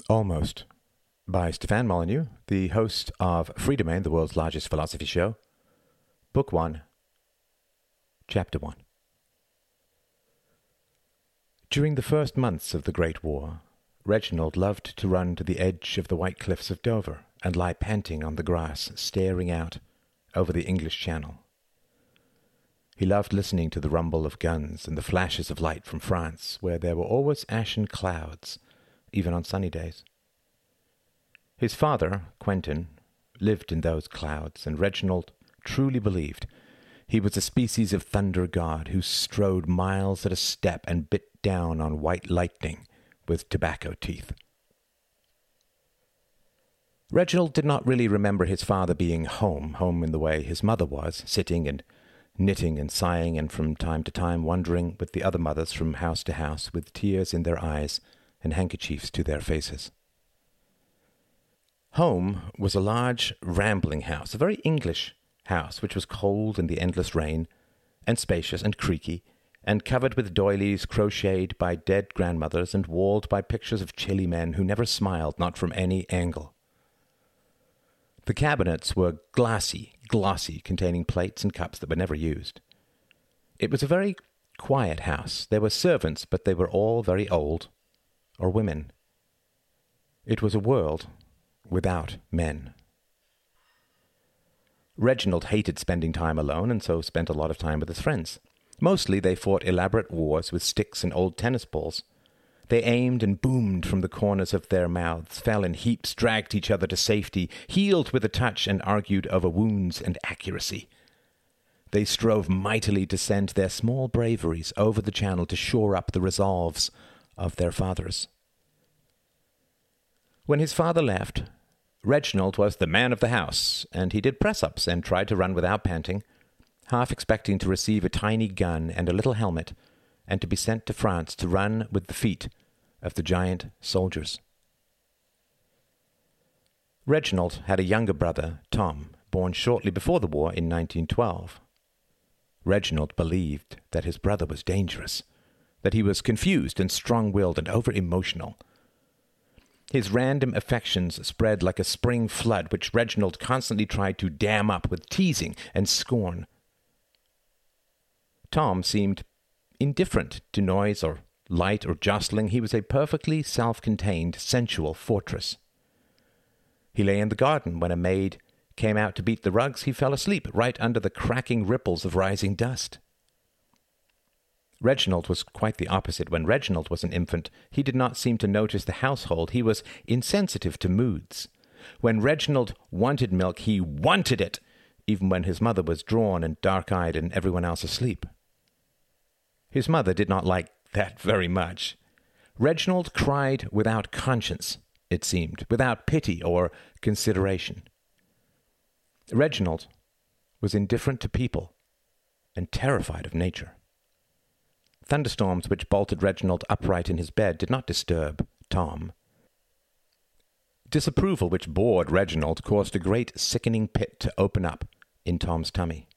Almost, by Stefan Molyneux, the host of Free Domain, the world's largest philosophy show. Book 1, Chapter 1. During the first months of the Great War, Reginald loved to run to the edge of the white cliffs of Dover and lie panting on the grass, staring out over the English Channel. He loved listening to the rumble of guns and the flashes of light from France, where there were always ashen clouds, even on sunny days. His father, Quentin, lived in those clouds, and Reginald truly believed he was a species of thunder god who strode miles at a step and bit down on white lightning with tobacco teeth. Reginald did not really remember his father being home in the way his mother was, sitting and knitting and sighing, and from time to time wandering with the other mothers from house to house with tears in their eyes and handkerchiefs to their faces. Home was a large, rambling house, a very English house, which was cold in the endless rain, and spacious and creaky, and covered with doilies crocheted by dead grandmothers and walled by pictures of chilly men who never smiled, not from any angle. The cabinets were glossy, containing plates and cups that were never used. It was a very quiet house. There were servants, but they were all very old, or women. It was a world without men. Reginald hated spending time alone, and so spent a lot of time with his friends. Mostly they fought elaborate wars with sticks and old tennis balls. They aimed and boomed from the corners of their mouths, fell in heaps, dragged each other to safety, healed with a touch, and argued over wounds and accuracy. They strove mightily to send their small braveries over the channel to shore up the resolves of their fathers. When his father left, Reginald was the man of the house, and he did press-ups and tried to run without panting, half expecting to receive a tiny gun and a little helmet, and to be sent to France to run with the feet of the giant soldiers. Reginald had a younger brother, Tom, born shortly before the war in 1912. Reginald believed that his brother was dangerous, that he was confused and strong-willed and over-emotional. His random affections spread like a spring flood, which Reginald constantly tried to dam up with teasing and scorn. Tom seemed indifferent to noise or light or jostling. He was a perfectly self-contained, sensual fortress. He lay in the garden when a maid came out to beat the rugs. He fell asleep right under the cracking ripples of rising dust. Reginald was quite the opposite. When Reginald was an infant, he did not seem to notice the household. He was insensitive to moods. When Reginald wanted milk, he wanted it, even when his mother was drawn and dark-eyed and everyone else asleep. His mother did not like that very much. Reginald cried without conscience, it seemed, without pity or consideration. Reginald was indifferent to people and terrified of nature. Thunderstorms which bolted Reginald upright in his bed did not disturb Tom. Disapproval which bored Reginald caused a great sickening pit to open up in Tom's tummy.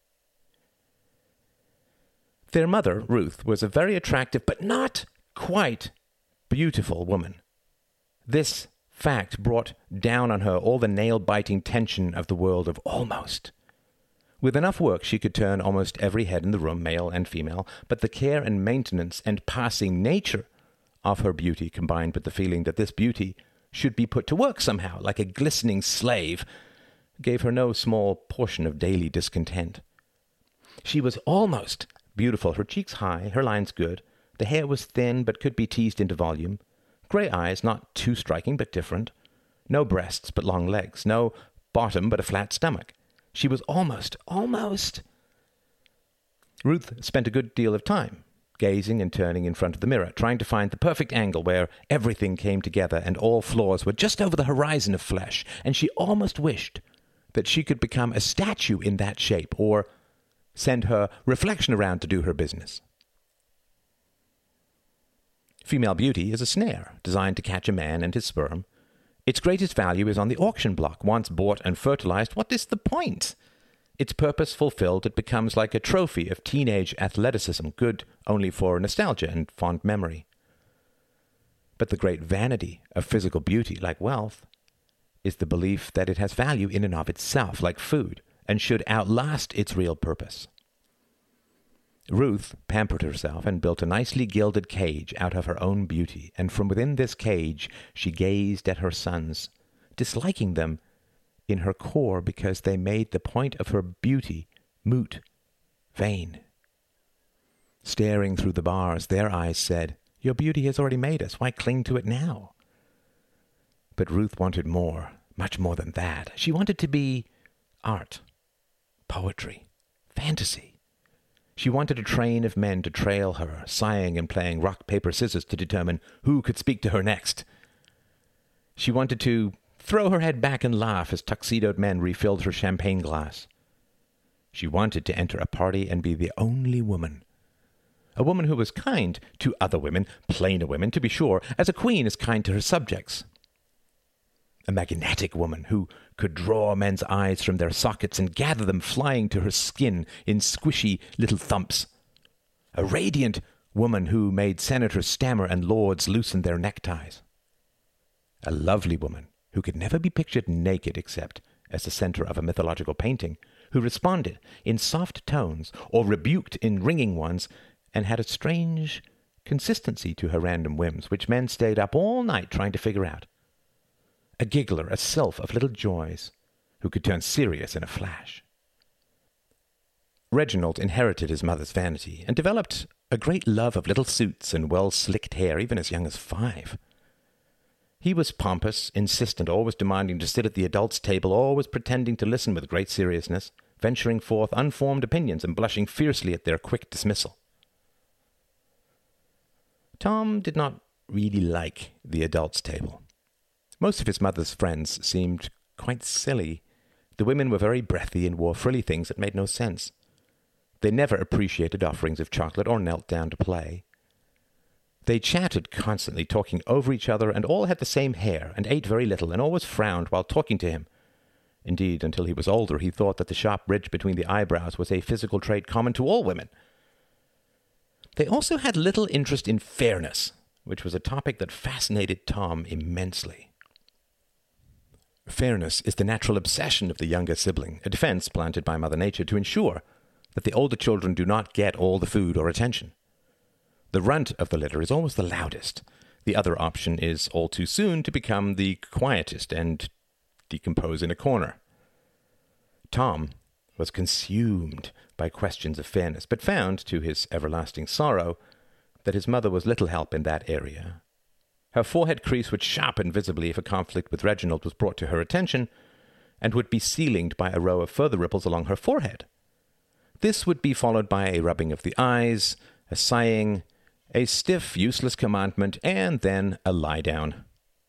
Their mother, Ruth, was a very attractive but not quite beautiful woman. This fact brought down on her all the nail-biting tension of the world of almost. With enough work she could turn almost every head in the room, male and female, but the care and maintenance and passing nature of her beauty, combined with the feeling that this beauty should be put to work somehow, like a glistening slave, gave her no small portion of daily discontent. She was almost beautiful, her cheeks high, her lines good, the hair was thin but could be teased into volume, gray eyes not too striking but different, no breasts but long legs, no bottom but a flat stomach. She was almost. Ruth spent a good deal of time gazing and turning in front of the mirror, trying to find the perfect angle where everything came together and all flaws were just over the horizon of flesh, and she almost wished that she could become a statue in that shape, or send her reflection around to do her business. Female beauty is a snare designed to catch a man and his sperm. Its greatest value is on the auction block. Once bought and fertilized, what is the point? Its purpose fulfilled, it becomes like a trophy of teenage athleticism, good only for nostalgia and fond memory. But the great vanity of physical beauty, like wealth, is the belief that it has value in and of itself, like food, and should outlast its real purpose. Ruth pampered herself and built a nicely gilded cage out of her own beauty, and from within this cage she gazed at her sons, disliking them in her core because they made the point of her beauty moot, vain. Staring through the bars, their eyes said, "Your beauty has already made us. Why cling to it now?" But Ruth wanted more, much more than that. She wanted to be art, poetry, fantasy. She wanted a train of men to trail her, sighing and playing rock, paper, scissors to determine who could speak to her next. She wanted to throw her head back and laugh as tuxedoed men refilled her champagne glass. She wanted to enter a party and be the only woman. A woman who was kind to other women, plainer women, to be sure, as a queen is kind to her subjects. A magnetic woman who could draw men's eyes from their sockets and gather them flying to her skin in squishy little thumps. A radiant woman who made senators stammer and lords loosen their neckties. A lovely woman who could never be pictured naked except as the center of a mythological painting, who responded in soft tones or rebuked in ringing ones, and had a strange consistency to her random whims, which men stayed up all night trying to figure out. A giggler, a sylph of little joys, who could turn serious in a flash. Reginald inherited his mother's vanity and developed a great love of little suits and well-slicked hair, even as young as 5. He was pompous, insistent, always demanding to sit at the adults' table, always pretending to listen with great seriousness, venturing forth unformed opinions and blushing fiercely at their quick dismissal. Tom did not really like the adults' table. Most of his mother's friends seemed quite silly. The women were very breathy and wore frilly things that made no sense. They never appreciated offerings of chocolate or knelt down to play. They chatted constantly, talking over each other, and all had the same hair, and ate very little, and always frowned while talking to him. Indeed, until he was older, he thought that the sharp ridge between the eyebrows was a physical trait common to all women. They also had little interest in fairness, which was a topic that fascinated Tom immensely. Fairness is the natural obsession of the younger sibling, a defense planted by Mother Nature to ensure that the older children do not get all the food or attention. The runt of the litter is always the loudest. The other option is all too soon to become the quietest and decompose in a corner. Tom was consumed by questions of fairness, but found, to his everlasting sorrow, that his mother was little help in that area. Her forehead crease would sharpen visibly if a conflict with Reginald was brought to her attention, and would be ceilinged by a row of further ripples along her forehead. This would be followed by a rubbing of the eyes, a sighing, a stiff, useless commandment, and then a lie-down.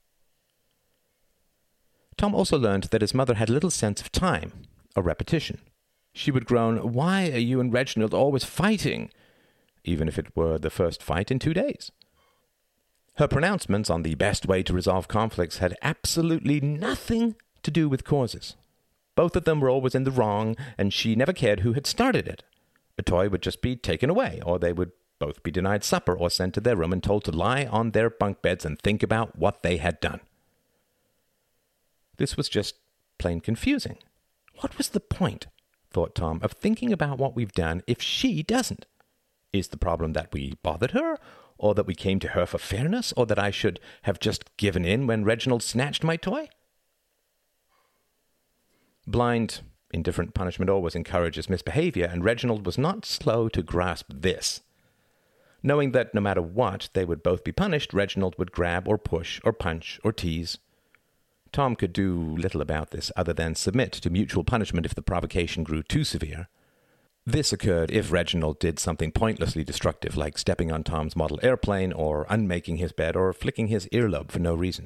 Tom also learned that his mother had little sense of time, or repetition. She would groan, "Why are you and Reginald always fighting?" even if it were the first fight in 2 days. Her pronouncements on the best way to resolve conflicts had absolutely nothing to do with causes. Both of them were always in the wrong, and she never cared who had started it. A toy would just be taken away, or they would both be denied supper or sent to their room and told to lie on their bunk beds and think about what they had done. This was just plain confusing. What was the point, thought Tom, of thinking about what we've done if she doesn't? Is the problem that we bothered her, or that we came to her for fairness, or that I should have just given in when Reginald snatched my toy? Blind, indifferent punishment always encourages misbehavior, and Reginald was not slow to grasp this. Knowing that no matter what, they would both be punished, Reginald would grab or push or punch or tease. Tom could do little about this other than submit to mutual punishment if the provocation grew too severe. This occurred if Reginald did something pointlessly destructive, like stepping on Tom's model airplane or unmaking his bed or flicking his earlobe for no reason.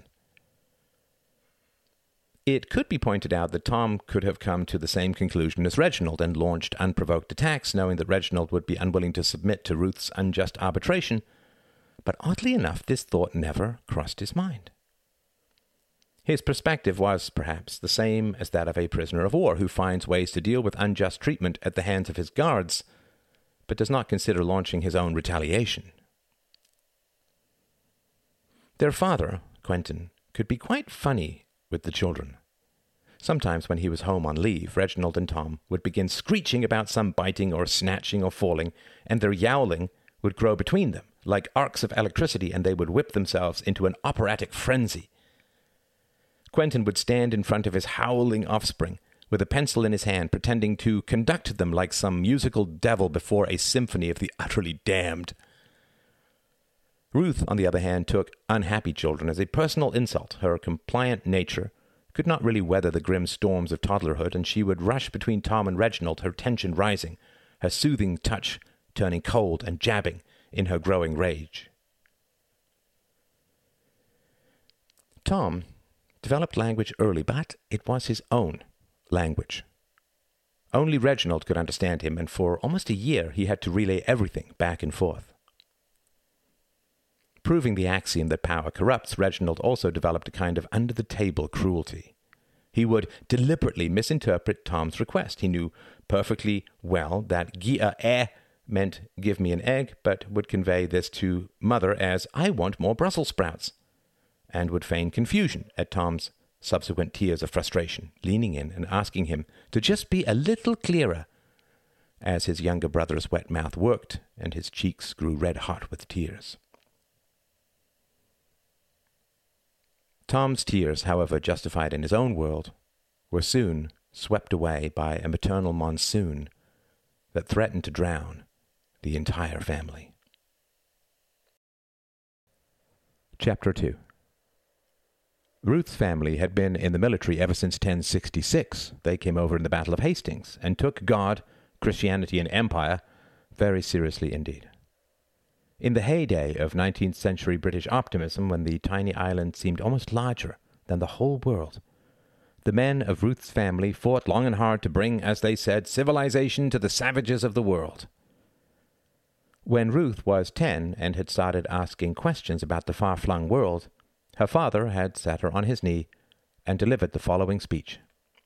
It could be pointed out that Tom could have come to the same conclusion as Reginald and launched unprovoked attacks, knowing that Reginald would be unwilling to submit to Ruth's unjust arbitration, but oddly enough this thought never crossed his mind. His perspective was, perhaps, the same as that of a prisoner of war who finds ways to deal with unjust treatment at the hands of his guards, but does not consider launching his own retaliation. Their father, Quentin, could be quite funny with the children. Sometimes when he was home on leave, Reginald and Tom would begin screeching about some biting or snatching or falling, and their yowling would grow between them, like arcs of electricity, and they would whip themselves into an operatic frenzy. Quentin would stand in front of his howling offspring, with a pencil in his hand, pretending to conduct them like some musical devil before a symphony of the utterly damned. Ruth, on the other hand, took unhappy children as a personal insult. Her compliant nature could not really weather the grim storms of toddlerhood, and she would rush between Tom and Reginald, her tension rising, her soothing touch turning cold and jabbing in her growing rage. Tom developed language early, but it was his own language. Only Reginald could understand him, and for almost a year he had to relay everything back and forth. Proving the axiom that power corrupts, Reginald also developed a kind of under-the-table cruelty. He would deliberately misinterpret Tom's request. He knew perfectly well that "gi-a-e" meant "give me an egg," but would convey this to Mother as "I want more Brussels sprouts," and would feign confusion at Tom's subsequent tears of frustration, leaning in and asking him to just be a little clearer, as his younger brother's wet mouth worked and his cheeks grew red-hot with tears. Tom's tears, however justified in his own world, were soon swept away by a maternal monsoon that threatened to drown the entire family. Chapter 2. Ruth's family had been in the military ever since 1066. They came over in the Battle of Hastings and took God, Christianity, and empire very seriously indeed. In the heyday of 19th century British optimism, when the tiny island seemed almost larger than the whole world, the men of Ruth's family fought long and hard to bring, as they said, civilization to the savages of the world. When Ruth was 10 and had started asking questions about the far-flung world, her father had sat her on his knee and delivered the following speech.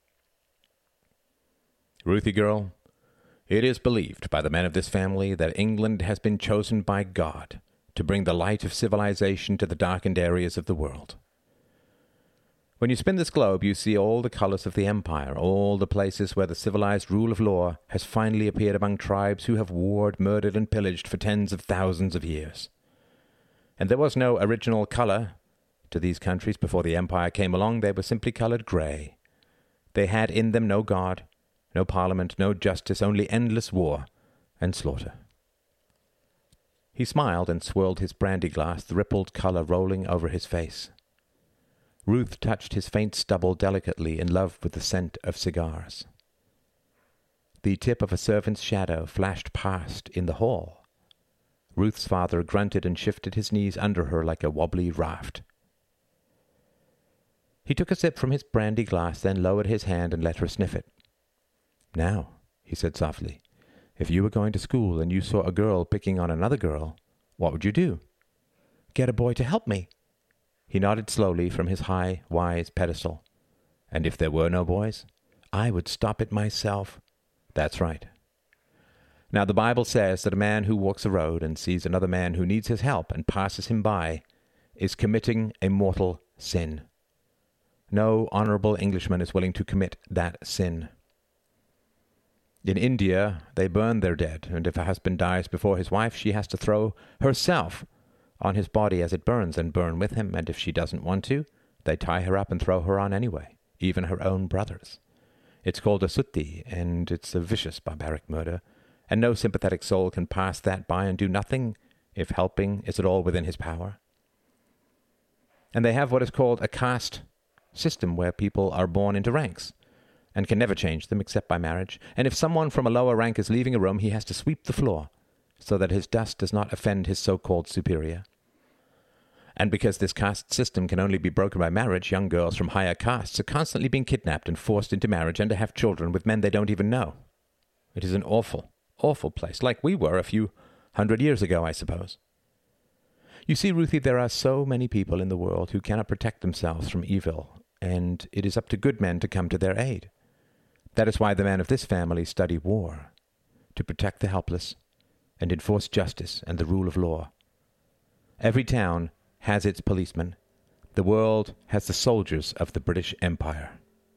"Ruthie girl, it is believed by the men of this family that England has been chosen by God to bring the light of civilization to the darkened areas of the world. When you spin this globe, you see all the colors of the empire, all the places where the civilized rule of law has finally appeared among tribes who have warred, murdered, and pillaged for tens of thousands of years. And there was no original color to these countries before the empire came along. They were simply colored gray. They had in them no God, no parliament, no justice, only endless war and slaughter." He smiled and swirled his brandy glass, the rippled color rolling over his face. Ruth touched his faint stubble delicately, in love with the scent of cigars. The tip of a servant's shadow flashed past in the hall. Ruth's father grunted and shifted his knees under her like a wobbly raft. He took a sip from his brandy glass, then lowered his hand and let her sniff it. "Now," he said softly, "if you were going to school and you saw a girl picking on another girl, what would you do?" "Get a boy to help me." He nodded slowly from his high, wise pedestal. "And if there were no boys?" "I would stop it myself." "That's right. Now the Bible says that a man who walks a road and sees another man who needs his help and passes him by is committing a mortal sin. No honorable Englishman is willing to commit that sin. In India, they burn their dead, and if a husband dies before his wife, she has to throw herself on his body as it burns and burn with him, and if she doesn't want to, they tie her up and throw her on anyway, even her own brothers. It's called a sutti, and it's a vicious, barbaric murder, and no sympathetic soul can pass that by and do nothing if helping is at all within his power. And they have what is called a caste system, where people are born into ranks and can never change them except by marriage, and if someone from a lower rank is leaving a room, he has to sweep the floor so that his dust does not offend his so-called superior. And because this caste system can only be broken by marriage, young girls from higher castes are constantly being kidnapped and forced into marriage and to have children with men they don't even know. It is an awful, awful place, like we were a few 100 years ago, I suppose. You see, Ruthie, there are so many people in the world who cannot protect themselves from evil, and it is up to good men to come to their aid. That is why the men of this family study war, to protect the helpless and enforce justice and the rule of law. Every town has its policemen. The world has the soldiers of the British Empire.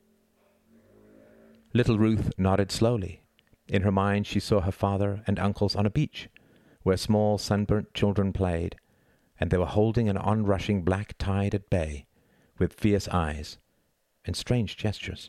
Little Ruth nodded slowly. In her mind she saw her father and uncles on a beach, where small sunburnt children played, and they were holding an onrushing black tide at bay, with fierce eyes and strange gestures.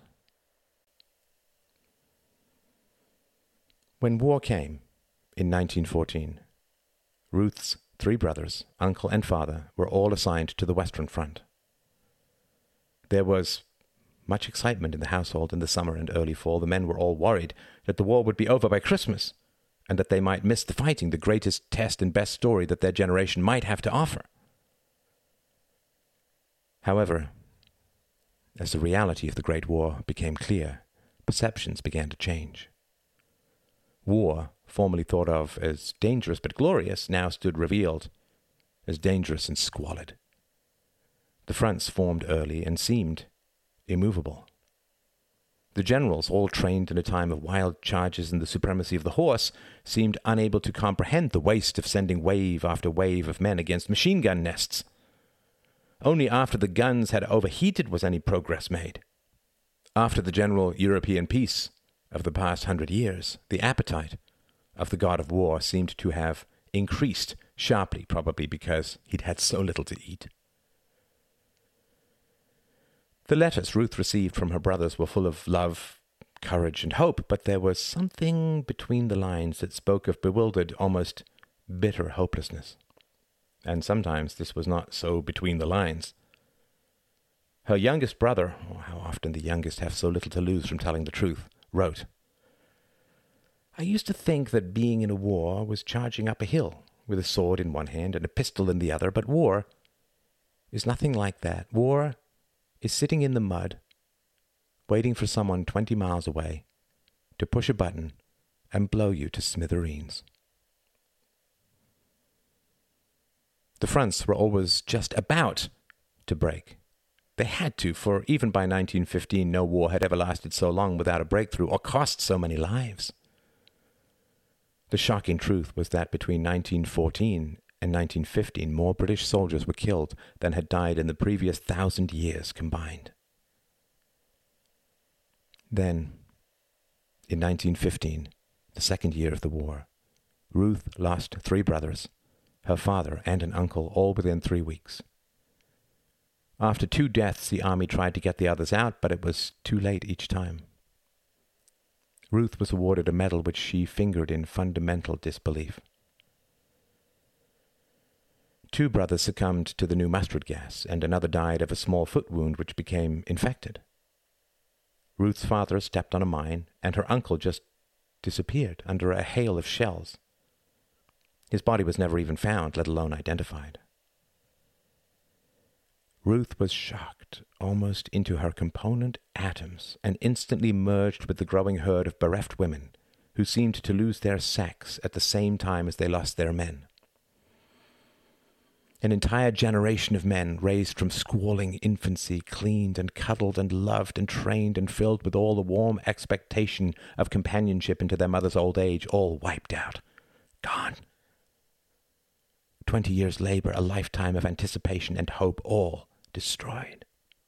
When war came, in 1914, Ruth's 3 brothers, uncle and father, were all assigned to the Western Front. There was much excitement in the household in the summer and early fall. The men were all worried that the war would be over by Christmas, and that they might miss the fighting, the greatest test and best story that their generation might have to offer. However, as the reality of the Great War became clear, perceptions began to change. War, formerly thought of as dangerous but glorious, now stood revealed as dangerous and squalid. The fronts formed early and seemed immovable. The generals, all trained in a time of wild charges and the supremacy of the horse, seemed unable to comprehend the waste of sending wave after wave of men against machine gun nests. Only after the guns had overheated was any progress made. After the general European peace of the past 100 years, the appetite of the god of war seemed to have increased sharply, probably because he'd had so little to eat. The letters Ruth received from her brothers were full of love, courage, and hope, but there was something between the lines that spoke of bewildered, almost bitter hopelessness. And sometimes this was not so between the lines. Her youngest brother, how often the youngest have so little to lose from telling the truth, wrote, "I used to think that being in a war was charging up a hill with a sword in one hand and a pistol in the other, but war is nothing like that. War is sitting in the mud, waiting for someone 20 miles away to push a button and blow you to smithereens." The fronts were always just about to break. They had to, for even by 1915 no war had ever lasted so long without a breakthrough or cost so many lives. The shocking truth was that between 1914 and 1915 more British soldiers were killed than had died in the previous 1,000 years combined. Then, in 1915, the second year of the war, Ruth lost 3 brothers, her father and an uncle, all within 3 weeks. After 2 deaths, the army tried to get the others out, but it was too late each time. Ruth was awarded a medal which she fingered in fundamental disbelief. 2 brothers succumbed to the new mustard gas, and another died of a small foot wound which became infected. Ruth's father stepped on a mine, and her uncle just disappeared under a hail of shells. His body was never even found, let alone identified. Ruth was shocked almost into her component atoms and instantly merged with the growing herd of bereft women who seemed to lose their sex at the same time as they lost their men. An entire generation of men raised from squalling infancy, cleaned and cuddled and loved and trained and filled with all the warm expectation of companionship into their mother's old age, all wiped out, gone. 20 years' labor, a lifetime of anticipation and hope, all destroyed.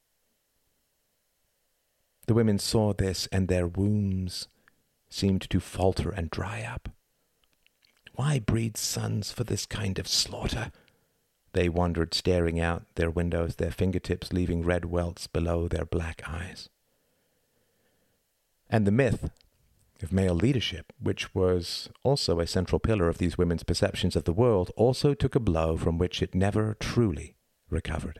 The women saw this, and their wombs seemed to falter and dry up. Why breed sons for this kind of slaughter? They wondered, staring out their windows, their fingertips leaving red welts below their black eyes. And the myth of male leadership, which was also a central pillar of these women's perceptions of the world, also took a blow from which it never truly recovered.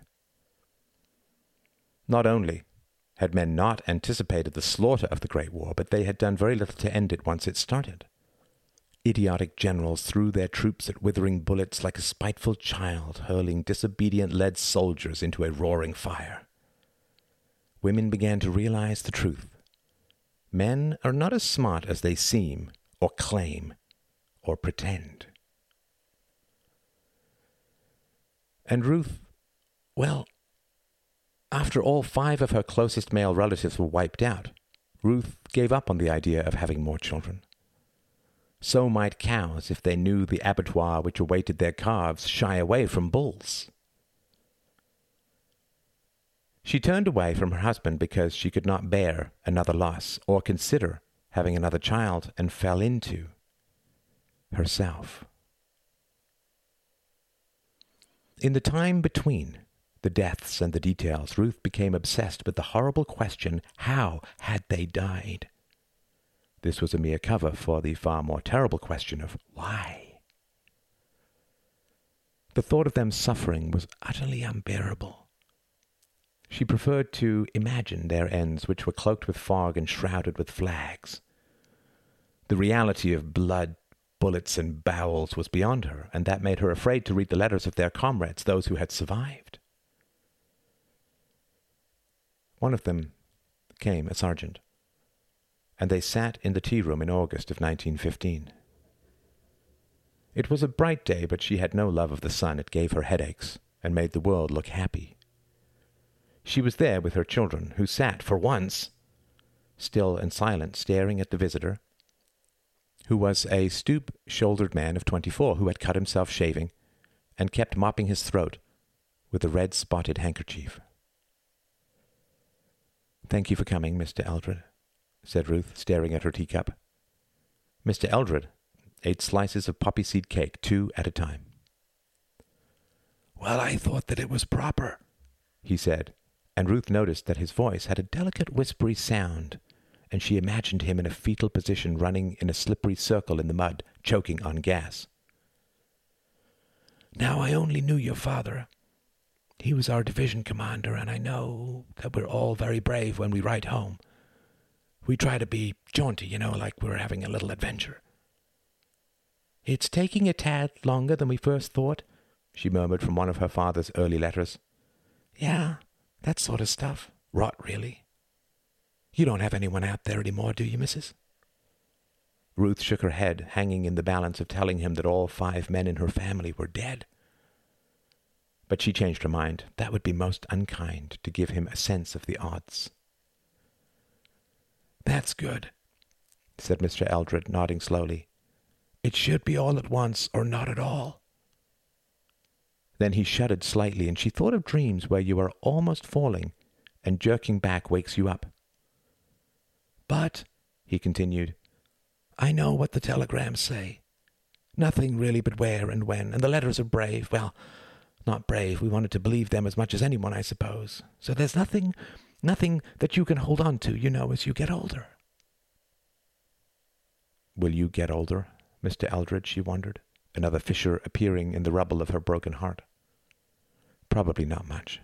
Not only had men not anticipated the slaughter of the Great War, but they had done very little to end it once it started. Idiotic generals threw their troops at withering bullets like a spiteful child hurling disobedient lead soldiers into a roaring fire. Women began to realize the truth. Men are not as smart as they seem, or claim, or pretend. And Ruth, well, after all 5 of her closest male relatives were wiped out, Ruth gave up on the idea of having more children. So might cows, if they knew the abattoir which awaited their calves, shy away from bulls. She turned away from her husband because she could not bear another loss or consider having another child, and fell into herself. In the time between the deaths and the details, Ruth became obsessed with the horrible question, how had they died? This was a mere cover for the far more terrible question of why. The thought of them suffering was utterly unbearable. She preferred to imagine their ends, which were cloaked with fog and shrouded with flags. The reality of blood, bullets, and bowels was beyond her, and that made her afraid to read the letters of their comrades, those who had survived. One of them came, a sergeant, and they sat in the tea-room in August of 1915. It was a bright day, but she had no love of the sun. It gave her headaches and made the world look happy. She was there with her children, who sat, for once, still and silent, staring at the visitor, who was a stoop-shouldered man of 24 who had cut himself shaving and kept mopping his throat with a red-spotted handkerchief. "Thank you for coming, Mr. Eldred," said Ruth, staring at her teacup. Mr. Eldred ate slices of poppy seed cake, 2 at a time. "Well, I thought that it was proper," he said, and Ruth noticed that his voice had a delicate whispery sound, and she imagined him in a fetal position running in a slippery circle in the mud, choking on gas. "Now, I only knew your father. He was our division commander, and I know that we're all very brave when we write home. We try to be jaunty, like we're having a little adventure." "It's taking a tad longer than we first thought," she murmured from one of her father's early letters. "Yeah, that sort of stuff. Rot, really. You don't have anyone out there anymore, do you, Mrs.?" Ruth shook her head, hanging in the balance of telling him that all 5 men in her family were dead. But she changed her mind. That would be most unkind, to give him a sense of the odds. "That's good," said Mr. Eldred, nodding slowly. "It should be all at once or not at all." Then he shuddered slightly, and she thought of dreams where you are almost falling, and jerking back wakes you up. "But," he continued, "I know what the telegrams say. Nothing really but where and when, and the letters are brave. Well, not brave. We wanted to believe them as much as anyone, I suppose. So there's nothing that you can hold on to, as you get older." "Will you get older, Mr. Eldred?" she wondered, another fissure appearing in the rubble of her broken heart. "Probably not much."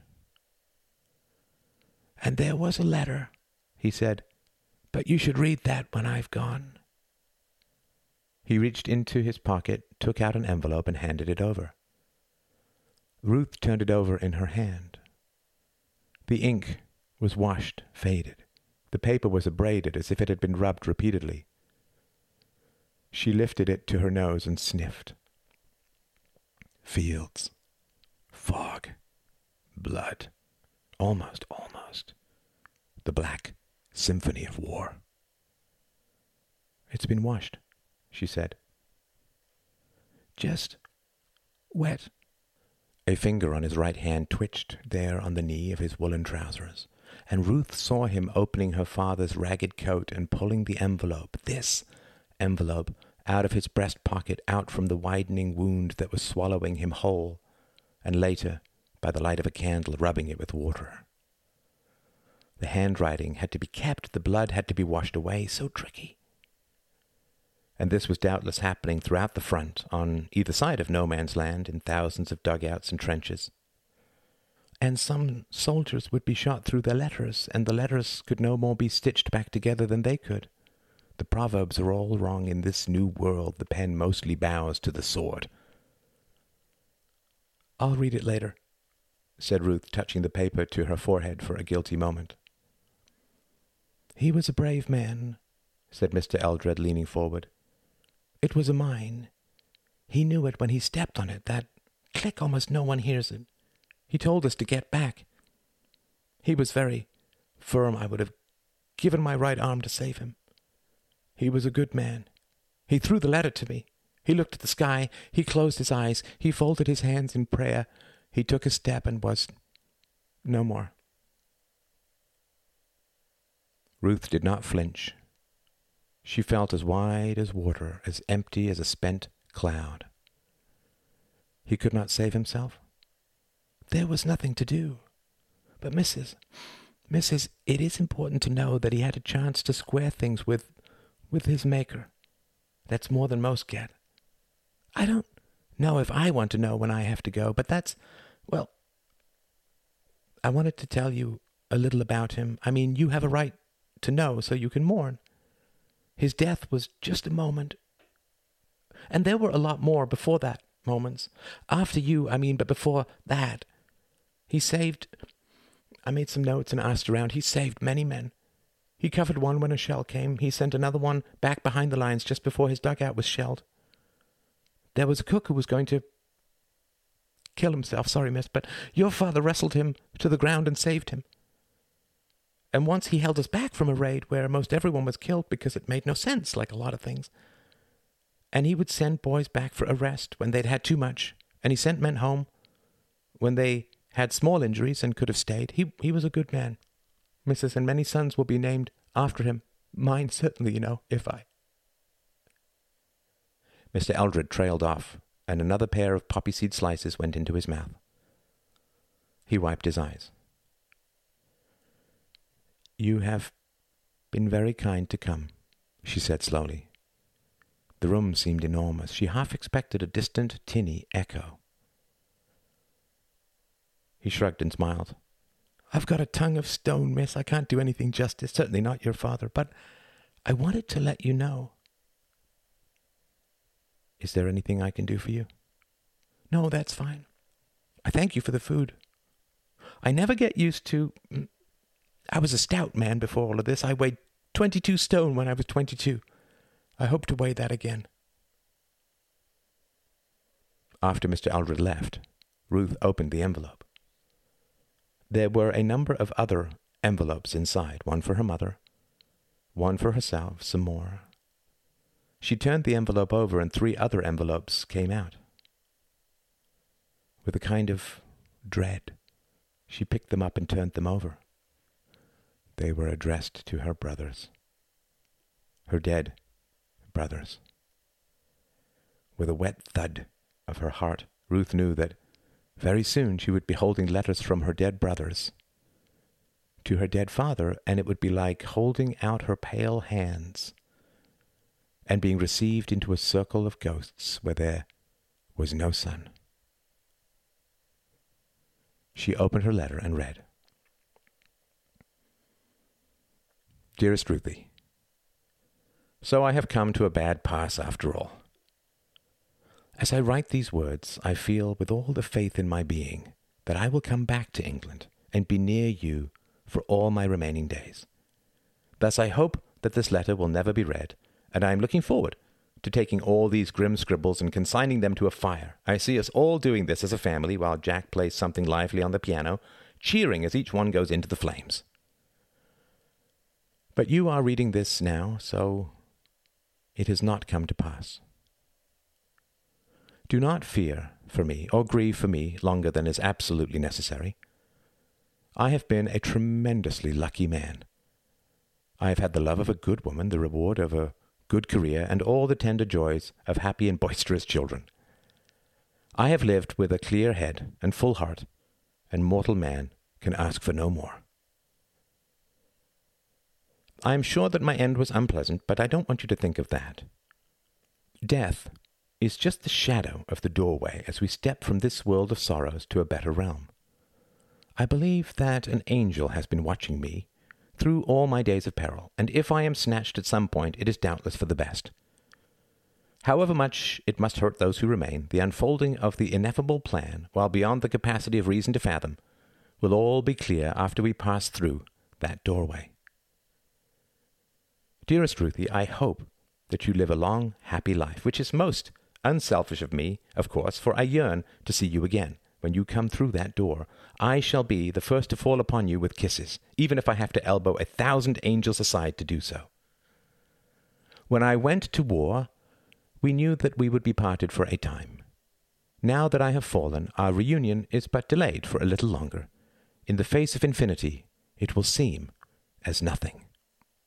"And there was a letter," he said, "but you should read that when I've gone." He reached into his pocket, took out an envelope, and handed it over. Ruth turned it over in her hand. The ink was washed, faded. The paper was abraded as if it had been rubbed repeatedly. She lifted it to her nose and sniffed. Fields, fog, blood, almost. The black symphony of war. "It's been washed," she said. "Just wet." A finger on his right hand twitched there on the knee of his woolen trousers, and Ruth saw him opening her father's ragged coat and pulling the envelope, this envelope, out of his breast pocket, out from the widening wound that was swallowing him whole, and later, by the light of a candle, rubbing it with water. The handwriting had to be kept, the blood had to be washed away, so tricky. And this was doubtless happening throughout the front, on either side of no man's land, in thousands of dugouts and trenches. And some soldiers would be shot through their letters, and the letters could no more be stitched back together than they could. The proverbs are all wrong in this new world. The pen mostly bows to the sword. "I'll read it later," said Ruth, touching the paper to her forehead for a guilty moment. "He was a brave man," said Mr. Eldred, leaning forward. "It was a mine. He knew it when he stepped on it. That click, almost no one hears it. He told us to get back. He was very firm. I would have given my right arm to save him. He was a good man. He threw the letter to me. He looked at the sky. He closed his eyes. He folded his hands in prayer. He took a step and was no more. Ruth did not flinch. She felt as wide as water, as empty as a spent cloud. He could not save himself? There was nothing to do. But Mrs., it is important to know that he had a chance to square things with his Maker. That's more than most get. I don't know if I want to know when I have to go, but well, I wanted to tell you a little about him. I mean, you have a right to know so you can mourn. His death was just a moment. And there were a lot more before that moments. After you, but before that. He saved... I made some notes and asked around. He saved many men. He covered one when a shell came. He sent another one back behind the lines just before his dugout was shelled. There was a cook who was going to kill himself. Sorry, miss, but your father wrestled him to the ground and saved him. And once he held us back from a raid where most everyone was killed because it made no sense, like a lot of things. And he would send boys back for a rest when they'd had too much. And he sent men home when they had small injuries and could have stayed. He was a good man, Mrs., and many sons will be named after him. Mine certainly, if I... Mr. Eldred trailed off, and another pair of poppy seed slices went into his mouth. He wiped his eyes. You have been very kind to come, she said slowly. The room seemed enormous. She half expected a distant, tinny echo. He shrugged and smiled. I've got a tongue of stone, miss. I can't do anything justice, certainly not your father, but I wanted to let you know. Is there anything I can do for you? No, that's fine. I thank you for the food. I never get used to... I was a stout man before all of this. I weighed 22 stone when I was 22. I hope to weigh that again. After Mr. Eldred left, Ruth opened the envelope. There were a number of other envelopes inside, one for her mother, one for herself, some more. She turned the envelope over and 3 other envelopes came out. With a kind of dread, she picked them up and turned them over. They were addressed to her brothers. Her dead brothers. With a wet thud of her heart, Ruth knew that very soon she would be holding letters from her dead brothers to her dead father, and it would be like holding out her pale hands and being received into a circle of ghosts where there was no sun. She opened her letter and read, Dearest Ruthie, so I have come to a bad pass after all. As I write these words, I feel with all the faith in my being that I will come back to England and be near you for all my remaining days. Thus I hope that this letter will never be read, and I am looking forward to taking all these grim scribbles and consigning them to a fire. I see us all doing this as a family while Jack plays something lively on the piano, cheering as each one goes into the flames. But you are reading this now, so it has not come to pass. Do not fear for me or grieve for me longer than is absolutely necessary. I have been a tremendously lucky man. I have had the love of a good woman, the reward of a good career, and all the tender joys of happy and boisterous children. I have lived with a clear head and full heart, and mortal man can ask for no more. I am sure that my end was unpleasant, but I don't want you to think of that. Death is just the shadow of the doorway as we step from this world of sorrows to a better realm. I believe that an angel has been watching me through all my days of peril, and if I am snatched at some point, it is doubtless for the best. However much it must hurt those who remain, the unfolding of the ineffable plan, while beyond the capacity of reason to fathom, will all be clear after we pass through that doorway. Dearest Ruthie, I hope that you live a long, happy life, which is most unselfish of me, of course, for I yearn to see you again. When you come through that door, I shall be the first to fall upon you with kisses, even if I have to elbow 1,000 angels aside to do so. When I went to war, we knew that we would be parted for a time. Now that I have fallen, our reunion is but delayed for a little longer. In the face of infinity, it will seem as nothing.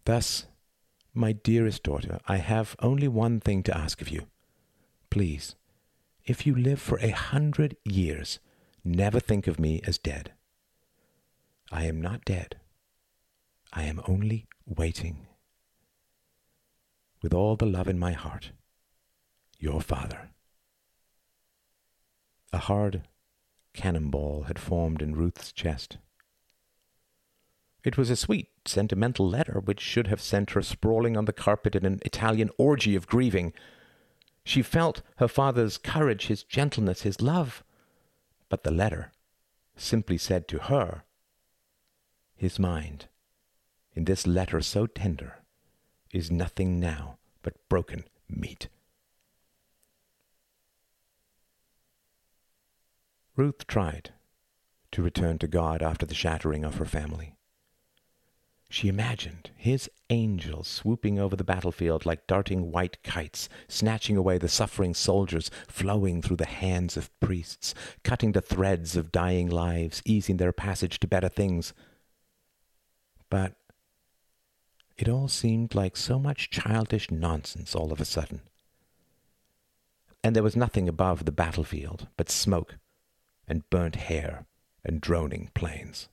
Thus, my dearest daughter, I have only one thing to ask of you. Please, if you live for 100 years, never think of me as dead. I am not dead. I am only waiting. With all the love in my heart, your father. A hard cannonball had formed in Ruth's chest. It was a sweet, sentimental letter which should have sent her sprawling on the carpet in an Italian orgy of grieving. She felt her father's courage, his gentleness, his love. But the letter simply said to her, his mind, in this letter so tender, is nothing now but broken meat. Ruth tried to return to God after the shattering of her family. She imagined his angels swooping over the battlefield like darting white kites, snatching away the suffering soldiers, flowing through the hands of priests, cutting the threads of dying lives, easing their passage to better things. But it all seemed like so much childish nonsense all of a sudden. And there was nothing above the battlefield but smoke and burnt hair and droning planes.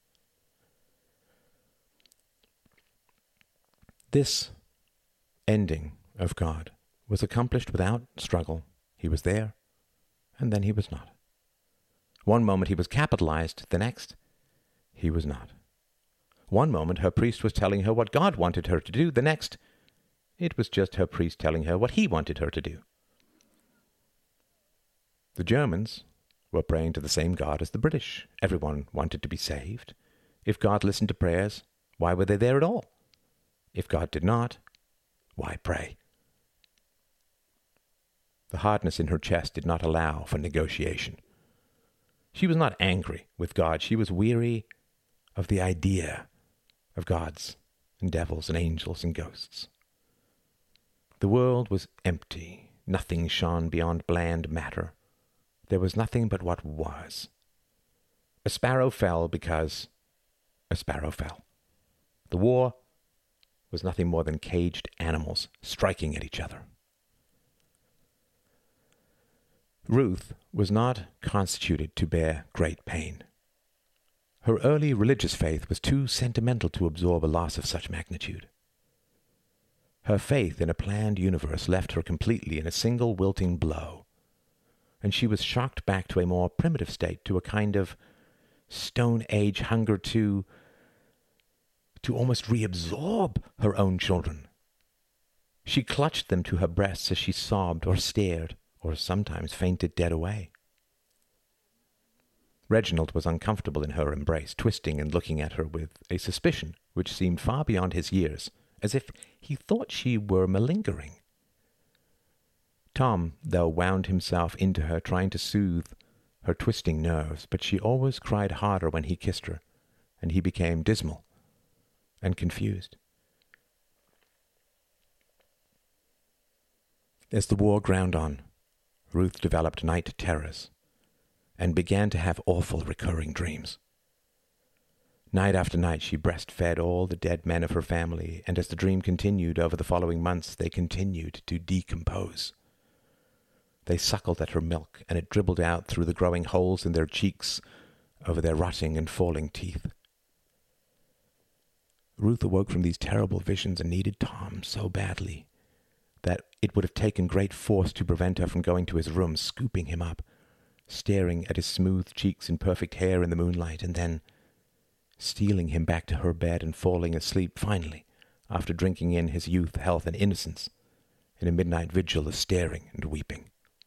This ending of God was accomplished without struggle. He was there, and then he was not. One moment he was capitalized, the next he was not. One moment her priest was telling her what God wanted her to do, the next it was just her priest telling her what he wanted her to do. The Germans were praying to the same God as the British. Everyone wanted to be saved. If God listened to prayers, why were they there at all? If God did not, why pray? The hardness in her chest did not allow for negotiation. She was not angry with God. She was weary of the idea of gods and devils and angels and ghosts. The world was empty. Nothing shone beyond bland matter. There was nothing but what was. A sparrow fell because a sparrow fell. The war was nothing more than caged animals striking at each other. Ruth was not constituted to bear great pain. Her early religious faith was too sentimental to absorb a loss of such magnitude. Her faith in a planned universe left her completely in a single wilting blow, and she was shocked back to a more primitive state, to a kind of Stone Age hunger to almost reabsorb her own children. She clutched them to her breasts as she sobbed or stared, or sometimes fainted dead away. Reginald was uncomfortable in her embrace, twisting and looking at her with a suspicion which seemed far beyond his years, as if he thought she were malingering. Tom, though, wound himself into her, trying to soothe her twisting nerves, but she always cried harder when he kissed her, and he became dismal and confused. As the war ground on, Ruth developed night terrors and began to have awful recurring dreams. Night after night she breastfed all the dead men of her family, and as the dream continued over the following months, they continued to decompose. They suckled at her milk, and it dribbled out through the growing holes in their cheeks over their rotting and falling teeth. Ruth awoke from these terrible visions and needed Tom so badly that it would have taken great force to prevent her from going to his room, scooping him up, staring at his smooth cheeks and perfect hair in the moonlight, and then stealing him back to her bed and falling asleep finally, after drinking in his youth, health, and innocence, in a midnight vigil of staring and weeping.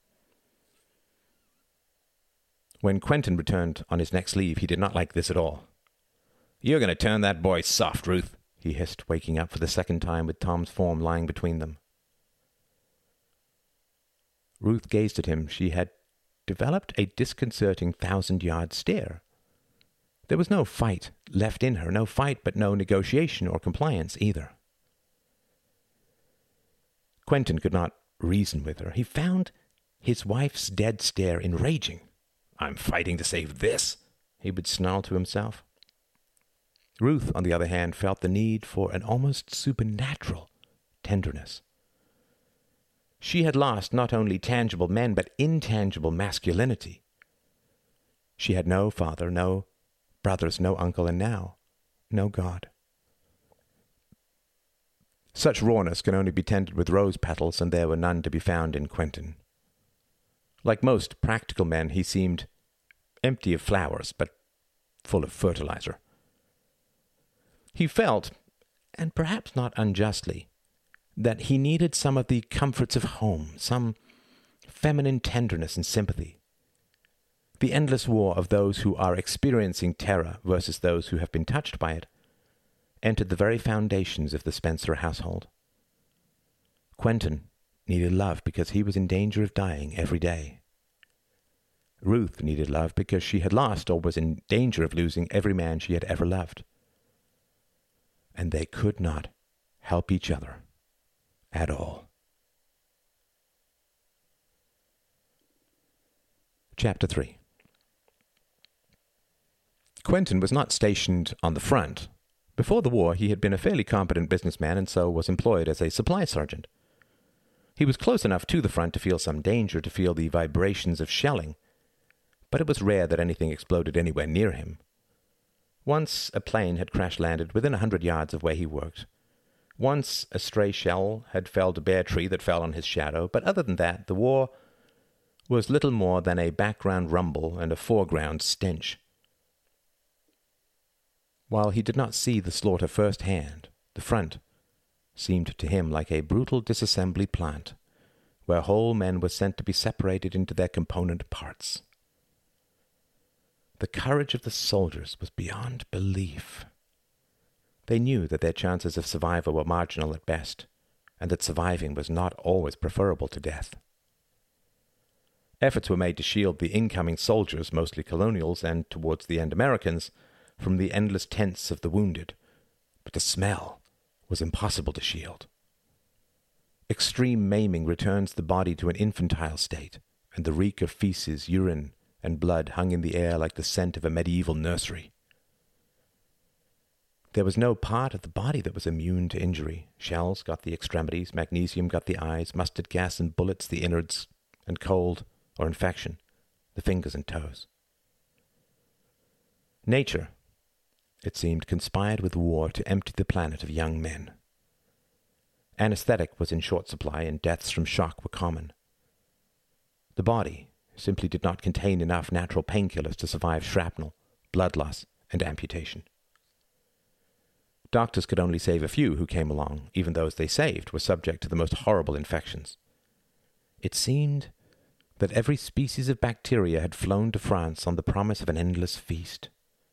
When Quentin returned on his next leave, he did not like this at all. "You're going to turn that boy soft, Ruth," he hissed, waking up for the second time with Tom's form lying between them. Ruth gazed at him. She had developed a disconcerting 1,000-yard stare. There was no fight left in her, no fight, but no negotiation or compliance either. Quentin could not reason with her. He found his wife's dead stare enraging. "I'm fighting to save this," he would snarl to himself. Ruth, on the other hand, felt the need for an almost supernatural tenderness. She had lost not only tangible men, but intangible masculinity. She had no father, no brothers, no uncle, and now no God. Such rawness can only be tended with rose petals, and there were none to be found in Quentin. Like most practical men, he seemed empty of flowers, but full of fertilizer. He felt, and perhaps not unjustly, that he needed some of the comforts of home, some feminine tenderness and sympathy. The endless war of those who are experiencing terror versus those who have been touched by it entered the very foundations of the Spencer household. Quentin needed love because he was in danger of dying every day. Ruth needed love because she had lost or was in danger of losing every man she had ever loved. And they could not help each other at all. Chapter 3. Quentin was not stationed on the front. Before the war, he had been a fairly competent businessman and so was employed as a supply sergeant. He was close enough to the front to feel some danger, to feel the vibrations of shelling, but it was rare that anything exploded anywhere near him. Once a plane had crash-landed within 100 yards of where he worked. Once a stray shell had felled a bare tree that fell on his shadow, but other than that, the war was little more than a background rumble and a foreground stench. While he did not see the slaughter firsthand, the front seemed to him like a brutal disassembly plant, where whole men were sent to be separated into their component parts. The courage of the soldiers was beyond belief. They knew that their chances of survival were marginal at best, and that surviving was not always preferable to death. Efforts were made to shield the incoming soldiers, mostly colonials, and towards the end Americans, from the endless tents of the wounded, but the smell was impossible to shield. Extreme maiming returns the body to an infantile state, and the reek of feces, urine, and blood hung in the air like the scent of a medieval nursery. There was no part of the body that was immune to injury. Shells got the extremities, magnesium got the eyes, mustard gas and bullets the innards, and cold, or infection, the fingers and toes. Nature, it seemed, conspired with war to empty the planet of young men. Anesthetic was in short supply, and deaths from shock were common. The body simply did not contain enough natural painkillers to survive shrapnel, blood loss, and amputation. Doctors could only save a few who came along. Even those they saved were subject to the most horrible infections. It seemed that every species of bacteria had flown to France on the promise of an endless feast.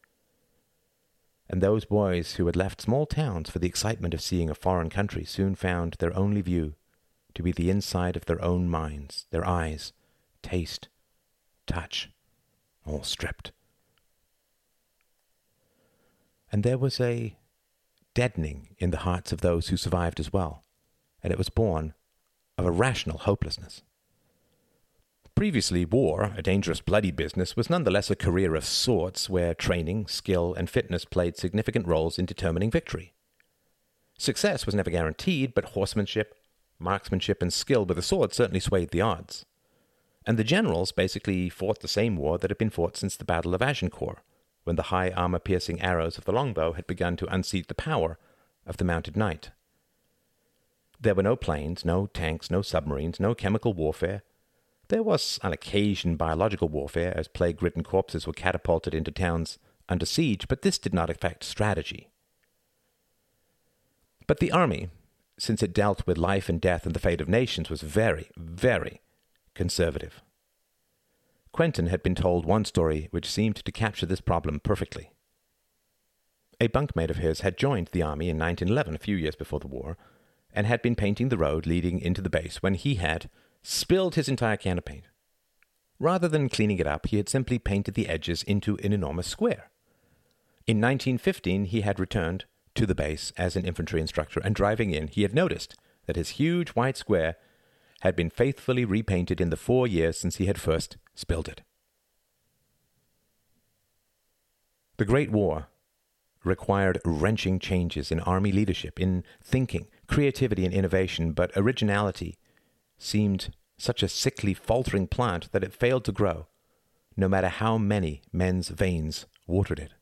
And those boys who had left small towns for the excitement of seeing a foreign country soon found their only view to be the inside of their own minds, their eyes, taste, touch, all stripped. And there was a deadening in the hearts of those who survived as well, and it was born of a rational hopelessness. Previously, war, a dangerous, bloody business, was nonetheless a career of sorts where training, skill, and fitness played significant roles in determining victory. Success was never guaranteed, but horsemanship, marksmanship, and skill with the sword certainly swayed the odds. And the generals basically fought the same war that had been fought since the Battle of Agincourt, when the high armor-piercing arrows of the longbow had begun to unseat the power of the mounted knight. There were no planes, no tanks, no submarines, no chemical warfare. There was, on occasion, biological warfare, as plague-ridden corpses were catapulted into towns under siege, but this did not affect strategy. But the army, since it dealt with life and death and the fate of nations, was very, very conservative. Quentin had been told one story which seemed to capture this problem perfectly. A bunkmate of his had joined the army in 1911, a few years before the war, and had been painting the road leading into the base when he had spilled his entire can of paint. Rather than cleaning it up, he had simply painted the edges into an enormous square. In 1915, he had returned to the base as an infantry instructor, and driving in, he had noticed that his huge white square had been faithfully repainted in the 4 years since he had first spilled it. The Great War required wrenching changes in army leadership, in thinking, creativity and innovation, but originality seemed such a sickly, faltering plant that it failed to grow, no matter how many men's veins watered it.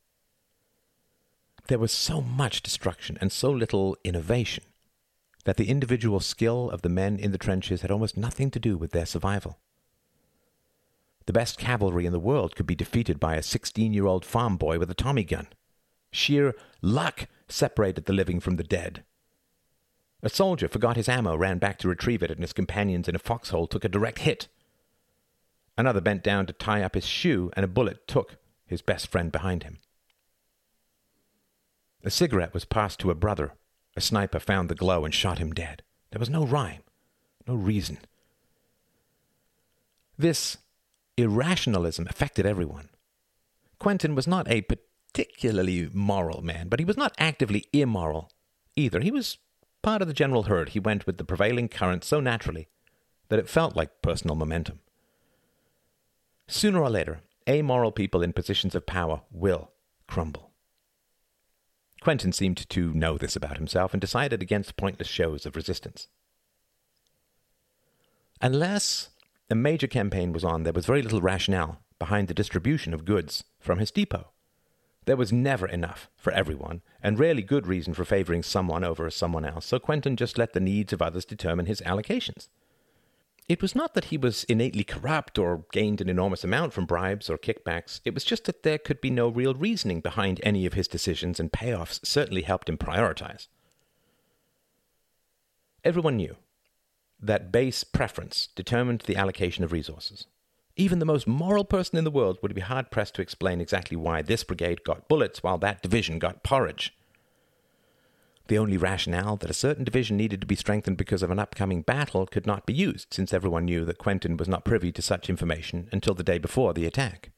There was so much destruction and so little innovation that the individual skill of the men in the trenches had almost nothing to do with their survival. The best cavalry in the world could be defeated by a 16-year-old farm boy with a Tommy gun. Sheer luck separated the living from the dead. A soldier forgot his ammo, ran back to retrieve it, and his companions in a foxhole took a direct hit. Another bent down to tie up his shoe, and a bullet took his best friend behind him. A cigarette was passed to a brother. A sniper found the glow and shot him dead. There was no rhyme, no reason. This irrationalism affected everyone. Quentin was not a particularly moral man, but he was not actively immoral either. He was part of the general herd. He went with the prevailing current so naturally that it felt like personal momentum. Sooner or later, amoral people in positions of power will crumble. Quentin seemed to know this about himself and decided against pointless shows of resistance. Unless a major campaign was on, there was very little rationale behind the distribution of goods from his depot. There was never enough for everyone, and rarely good reason for favoring someone over someone else, so Quentin just let the needs of others determine his allocations. It was not that he was innately corrupt or gained an enormous amount from bribes or kickbacks. It was just that there could be no real reasoning behind any of his decisions, and payoffs certainly helped him prioritize. Everyone knew that base preference determined the allocation of resources. Even the most moral person in the world would be hard-pressed to explain exactly why this brigade got bullets while that division got porridge. The only rationale that a certain division needed to be strengthened because of an upcoming battle could not be used, since everyone knew that Quentin was not privy to such information until the day before the attack.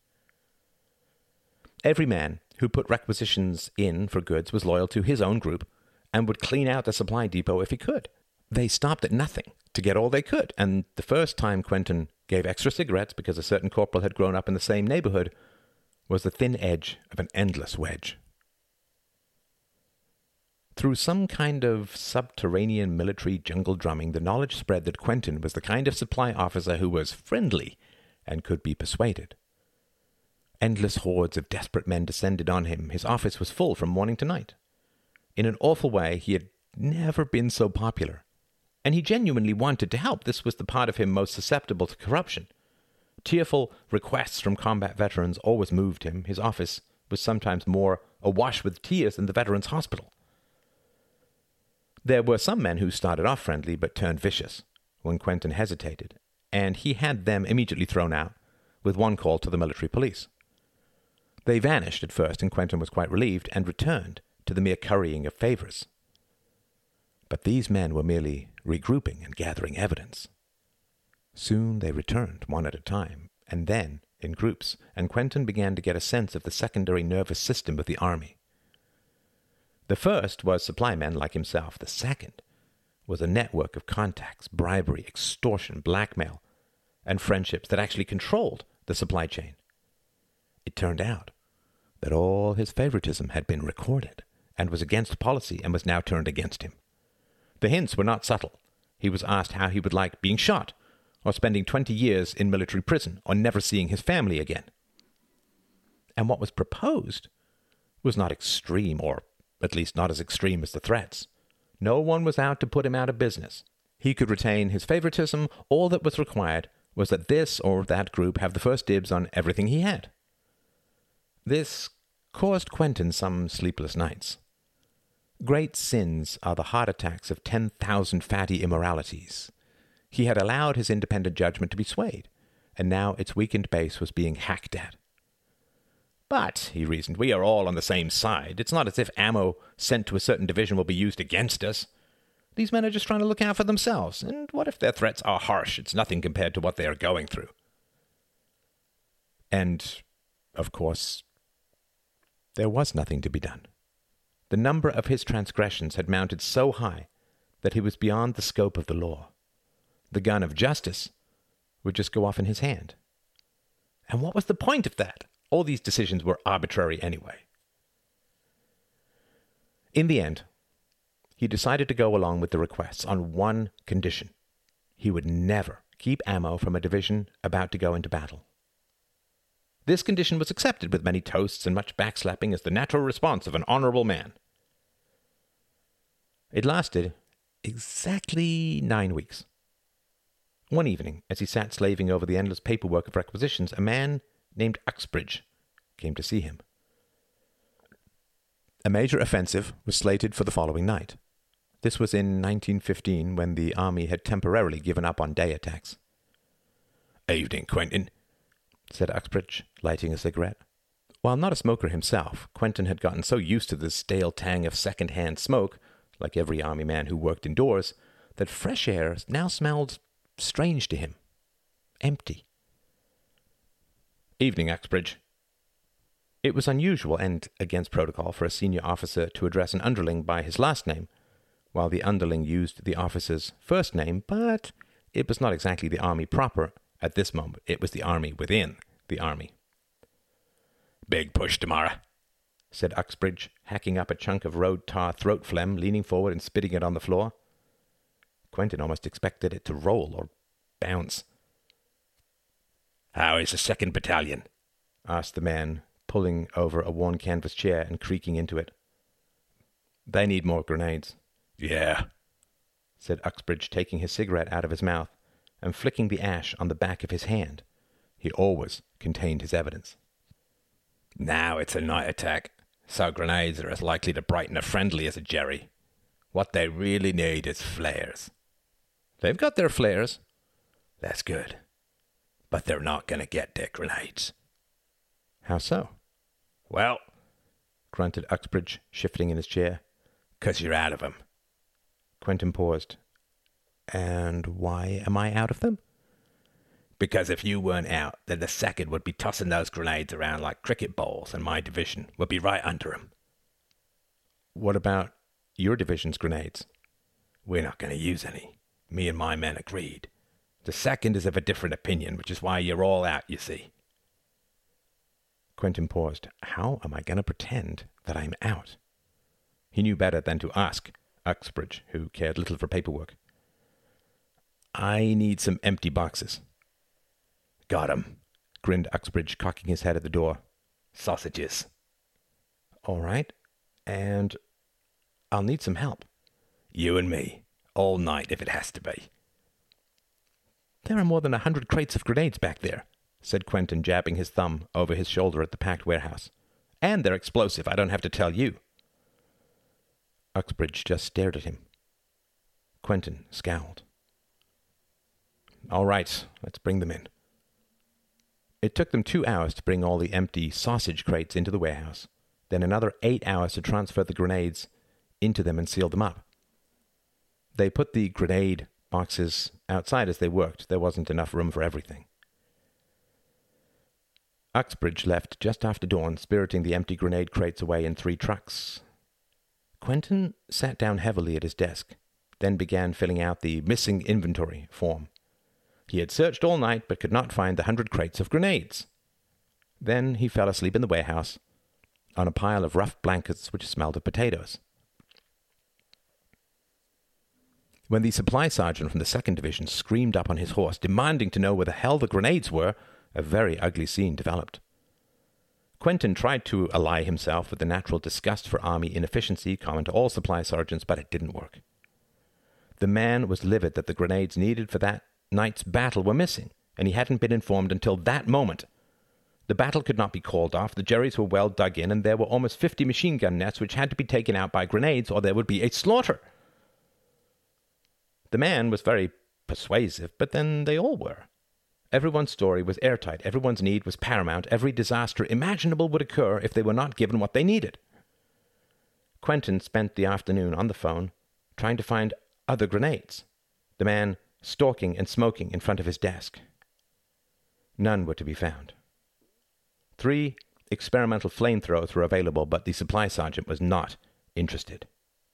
Every man who put requisitions in for goods was loyal to his own group and would clean out the supply depot if he could. They stopped at nothing to get all they could, and the first time Quentin gave extra cigarettes because a certain corporal had grown up in the same neighborhood was the thin edge of an endless wedge. Through some kind of subterranean military jungle drumming, the knowledge spread that Quentin was the kind of supply officer who was friendly and could be persuaded. Endless hordes of desperate men descended on him. His office was full from morning to night. In an awful way, he had never been so popular. And he genuinely wanted to help. This was the part of him most susceptible to corruption. Tearful requests from combat veterans always moved him. His office was sometimes more awash with tears than the veterans' hospital. There were some men who started off friendly but turned vicious when Quentin hesitated, and he had them immediately thrown out with one call to the military police. They vanished at first, and Quentin was quite relieved and returned to the mere currying of favors. But these men were merely regrouping and gathering evidence. Soon they returned, one at a time, and then in groups, and Quentin began to get a sense of the secondary nervous system of the army. The first was supply men like himself. The second was a network of contacts, bribery, extortion, blackmail, and friendships that actually controlled the supply chain. It turned out that all his favoritism had been recorded and was against policy and was now turned against him. The hints were not subtle. He was asked how he would like being shot, or spending 20 years in military prison, or never seeing his family again. And what was proposed was not extreme, or at least not as extreme as the threats. No one was out to put him out of business. He could retain his favoritism. All that was required was that this or that group have the first dibs on everything he had. This caused Quentin some sleepless nights. Great sins are the heart attacks of 10,000 fatty immoralities. He had allowed his independent judgment to be swayed, and now its weakened base was being hacked at. But, he reasoned, we are all on the same side. It's not as if ammo sent to a certain division will be used against us. These men are just trying to look out for themselves, and what if their threats are harsh? It's nothing compared to what they are going through. And, of course, there was nothing to be done. The number of his transgressions had mounted so high that he was beyond the scope of the law. The gun of justice would just go off in his hand. And what was the point of that? All these decisions were arbitrary anyway. In the end, he decided to go along with the requests on one condition. He would never keep ammo from a division about to go into battle. This condition was accepted with many toasts and much backslapping as the natural response of an honorable man. It lasted exactly 9 weeks. One evening, as he sat slaving over the endless paperwork of requisitions, a man named Uxbridge came to see him. A major offensive was slated for the following night. This was in 1915, when the army had temporarily given up on day attacks. "Evening, Quentin," said Uxbridge, lighting a cigarette. While not a smoker himself, Quentin had gotten so used to the stale tang of second-hand smoke, like every army man who worked indoors, that fresh air now smelled strange to him. Empty. "Evening, Uxbridge." It was unusual and against protocol for a senior officer to address an underling by his last name, while the underling used the officer's first name, but it was not exactly the army proper at this moment. It was the army within the army. "Big push tomorrow," said Uxbridge, hacking up a chunk of road tar throat phlegm, leaning forward and spitting it on the floor. Quentin almost expected it to roll or bounce. "How is the 2nd Battalion?" asked the man, pulling over a worn canvas chair and creaking into it. "They need more grenades." "Yeah," said Uxbridge, taking his cigarette out of his mouth and flicking the ash on the back of his hand. He always contained his evidence. "Now it's a night attack, so grenades are as likely to brighten a friendly as a jerry. What they really need is flares." "They've got their flares." "That's good. But they're not going to get their grenades." "How so?" "Well," grunted Uxbridge, shifting in his chair, "'cause you're out of 'em." Quentin paused. "And why am I out of them?" "Because if you weren't out, then the 2nd would be tossing those grenades around like cricket balls, and my division would be right under 'em." "What about your division's grenades?" "We're not going to use any. Me and my men agreed. The 2nd is of a different opinion, which is why you're all out, you see." Quentin paused. How am I going to pretend that I'm out? He knew better than to ask Uxbridge, who cared little for paperwork. "I need some empty boxes." "Got 'em," grinned Uxbridge, cocking his head at the door. "Sausages." "All right. And I'll need some help." "You and me. All night, if it has to be." "There are more than 100 crates of grenades back there," said Quentin, jabbing his thumb over his shoulder at the packed warehouse. "And they're explosive, I don't have to tell you." Uxbridge just stared at him. Quentin scowled. "All right, let's bring them in." It took them 2 hours to bring all the empty sausage crates into the warehouse, then another 8 hours to transfer the grenades into them and seal them up. They put the grenade boxes outside as they worked. There wasn't enough room for everything. Uxbridge left just after dawn, spiriting the empty grenade crates away in 3 trucks. Quentin sat down heavily at his desk, then began filling out the missing inventory form. He had searched all night but could not find the 100 crates of grenades. Then he fell asleep in the warehouse on a pile of rough blankets which smelled of potatoes. When the supply sergeant from the 2nd Division screamed up on his horse, demanding to know where the hell the grenades were, a very ugly scene developed. Quentin tried to ally himself with the natural disgust for army inefficiency common to all supply sergeants, but it didn't work. The man was livid that the grenades needed for that night's battle were missing, and he hadn't been informed until that moment. The battle could not be called off, the jerrys were well dug in, and there were almost 50 machine gun nests which had to be taken out by grenades, or there would be a slaughter. The man was very persuasive, but then they all were. Everyone's story was airtight, everyone's need was paramount, every disaster imaginable would occur if they were not given what they needed. Quentin spent the afternoon on the phone, trying to find other grenades, the man stalking and smoking in front of his desk. None were to be found. 3 experimental flamethrowers were available, but the supply sergeant was not interested.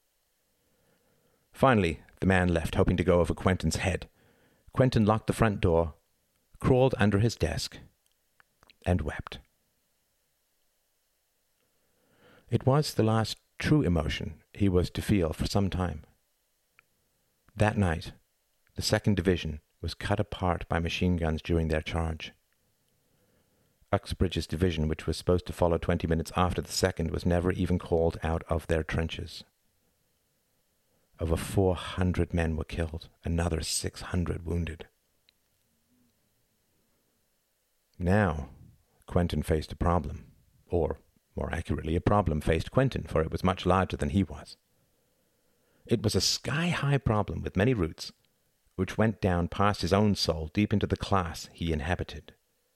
Finally, the man left, hoping to go over Quentin's head. Quentin locked the front door, crawled under his desk, and wept. It was the last true emotion he was to feel for some time. That night, the 2nd Division was cut apart by machine guns during their charge. Uxbridge's division, which was supposed to follow 20 minutes after the 2nd, was never even called out of their trenches. Over 400 men were killed, another 600 wounded. Now, Quentin faced a problem, or, more accurately, a problem faced Quentin, for it was much larger than he was. It was a sky-high problem with many roots, which went down past his own soul deep into the class he inhabited.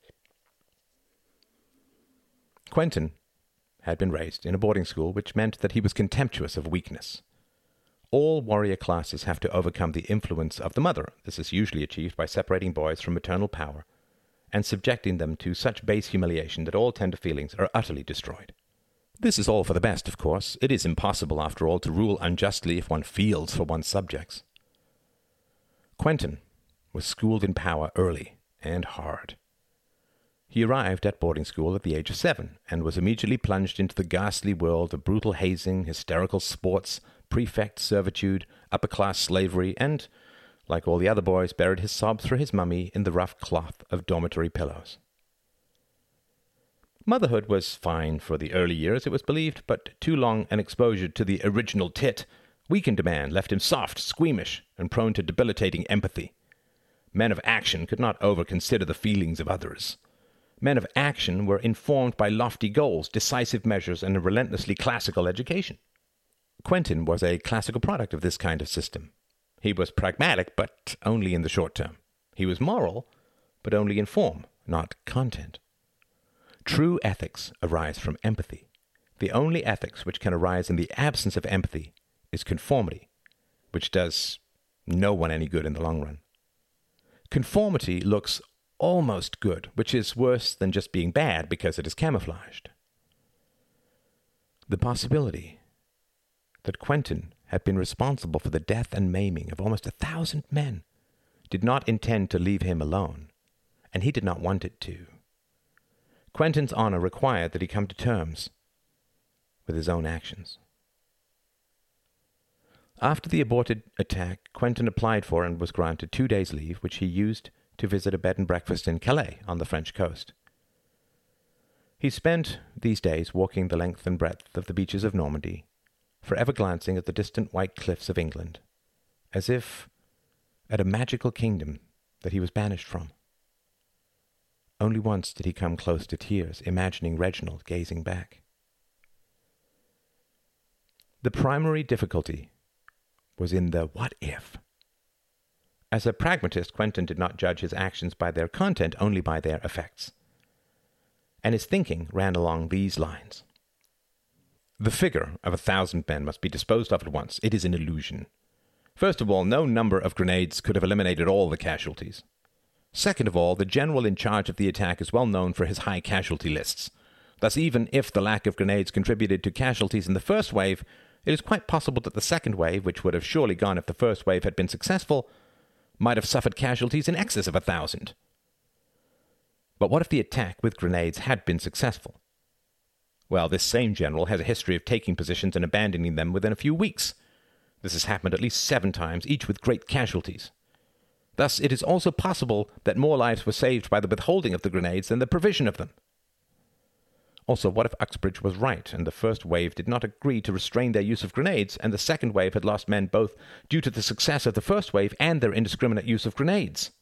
Quentin had been raised in a boarding school, which meant that he was contemptuous of weakness. All warrior classes have to overcome the influence of the mother. This is usually achieved by separating boys from maternal power and subjecting them to such base humiliation that all tender feelings are utterly destroyed. This is all for the best, of course. It is impossible, after all, to rule unjustly if one feels for one's subjects. Quentin was schooled in power early and hard. He arrived at boarding school at the age of 7 and was immediately plunged into the ghastly world of brutal hazing, hysterical sports, prefect servitude, upper-class slavery, and, like all the other boys, buried his sobs for his mummy in the rough cloth of dormitory pillows. Motherhood was fine for the early years, it was believed, but too long an exposure to the original tit weakened a man, left him soft, squeamish, and prone to debilitating empathy. Men of action could not over-consider the feelings of others. Men of action were informed by lofty goals, decisive measures, and a relentlessly classical education. Quentin was a classical product of this kind of system. He was pragmatic, but only in the short term. He was moral, but only in form, not content. True ethics arise from empathy. The only ethics which can arise in the absence of empathy is conformity, which does no one any good in the long run. Conformity looks almost good, which is worse than just being bad because it is camouflaged. The possibility that Quentin had been responsible for the death and maiming of almost 1,000 men did not intend to leave him alone, and he did not want it to. Quentin's honor required that he come to terms with his own actions. After the aborted attack, Quentin applied for and was granted 2 days' leave, which he used to visit a bed and breakfast in Calais on the French coast. He spent these days walking the length and breadth of the beaches of Normandy, forever glancing at the distant white cliffs of England, as if at a magical kingdom that he was banished from. Only once did he come close to tears, imagining Reginald gazing back. The primary difficulty was in the what if. As a pragmatist, Quentin did not judge his actions by their content, only by their effects. And his thinking ran along these lines. The figure of 1,000 men must be disposed of at once. It is an illusion. First of all, no number of grenades could have eliminated all the casualties. Second of all, the general in charge of the attack is well known for his high casualty lists. Thus, even if the lack of grenades contributed to casualties in the first wave, it is quite possible that the second wave, which would have surely gone if the first wave had been successful, might have suffered casualties in excess of 1,000. But what if the attack with grenades had been successful? Well, this same general has a history of taking positions and abandoning them within a few weeks. This has happened at least 7 times, each with great casualties. Thus, it is also possible that more lives were saved by the withholding of the grenades than the provision of them. Also, what if Uxbridge was right, and the first wave did not agree to restrain their use of grenades, and the second wave had lost men both due to the success of the first wave and their indiscriminate use of grenades?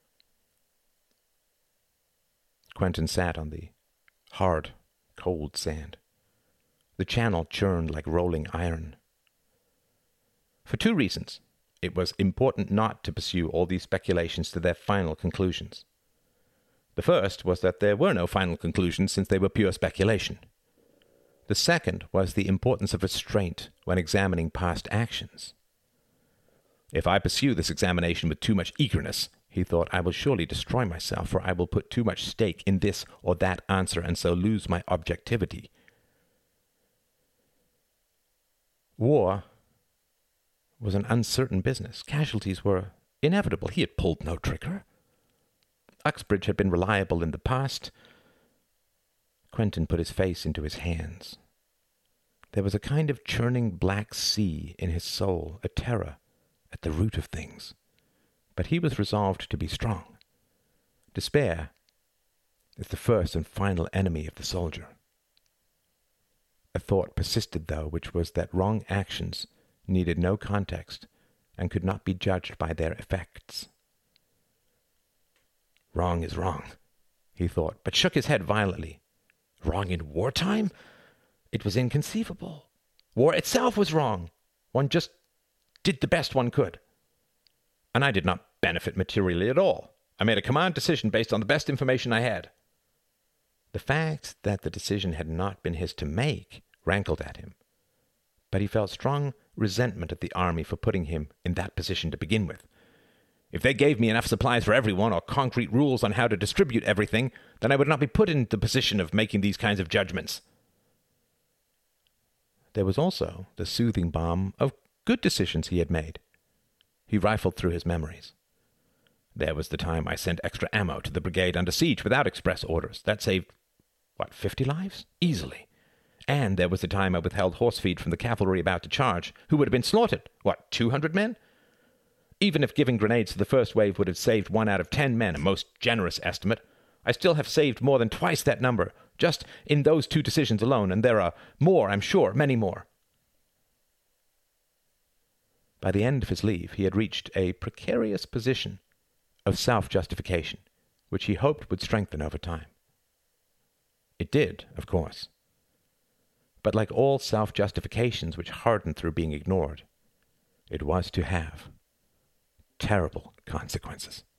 Quentin sat on the hard, cold sand. The channel churned like rolling iron. For 2 reasons, it was important not to pursue all these speculations to their final conclusions. The first was that there were no final conclusions since they were pure speculation. The second was the importance of restraint when examining past actions. If I pursue this examination with too much eagerness, he thought, I will surely destroy myself, for I will put too much stake in this or that answer and so lose my objectivity. War was an uncertain business. Casualties were inevitable. He had pulled no trigger. Uxbridge had been reliable in the past. Quentin put his face into his hands. There was a kind of churning black sea in his soul, a terror at the root of things. But he was resolved to be strong. Despair is the first and final enemy of the soldier. A thought persisted, though, which was that wrong actions needed no context and could not be judged by their effects. Wrong is wrong, he thought, but shook his head violently. Wrong in wartime? It was inconceivable. War itself was wrong. One just did the best one could. And I did not benefit materially at all. I made a command decision based on the best information I had. The fact that the decision had not been his to make rankled at him, but he felt strong resentment at the army for putting him in that position to begin with. If they gave me enough supplies for everyone or concrete rules on how to distribute everything, then I would not be put in the position of making these kinds of judgments. There was also the soothing balm of good decisions he had made. He rifled through his memories. There was the time I sent extra ammo to the brigade under siege without express orders. That saved, 50 lives? Easily. And there was the time I withheld horse feed from the cavalry about to charge, who would have been slaughtered. 200 men? Even if giving grenades to the first wave would have saved 1 out of 10 men, a most generous estimate, I still have saved more than twice that number, just in those 2 decisions alone, and there are more, I'm sure, many more. By the end of his leave, he had reached a precarious position of self-justification, which he hoped would strengthen over time. It did, of course. But like all self-justifications which harden through being ignored, it was to have terrible consequences.